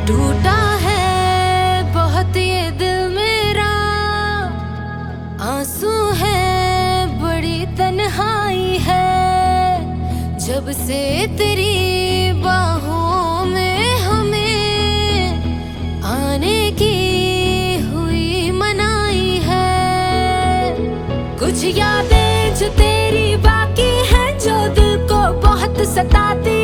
टूटा है बहुत ये दिल मेरा, आंसू है बड़ी तन्हाई है। जब से तेरी बाहों में हमें आने की हुई मनाई है। कुछ यादें जो तेरी बाकी हैं, जो दिल को बहुत सताती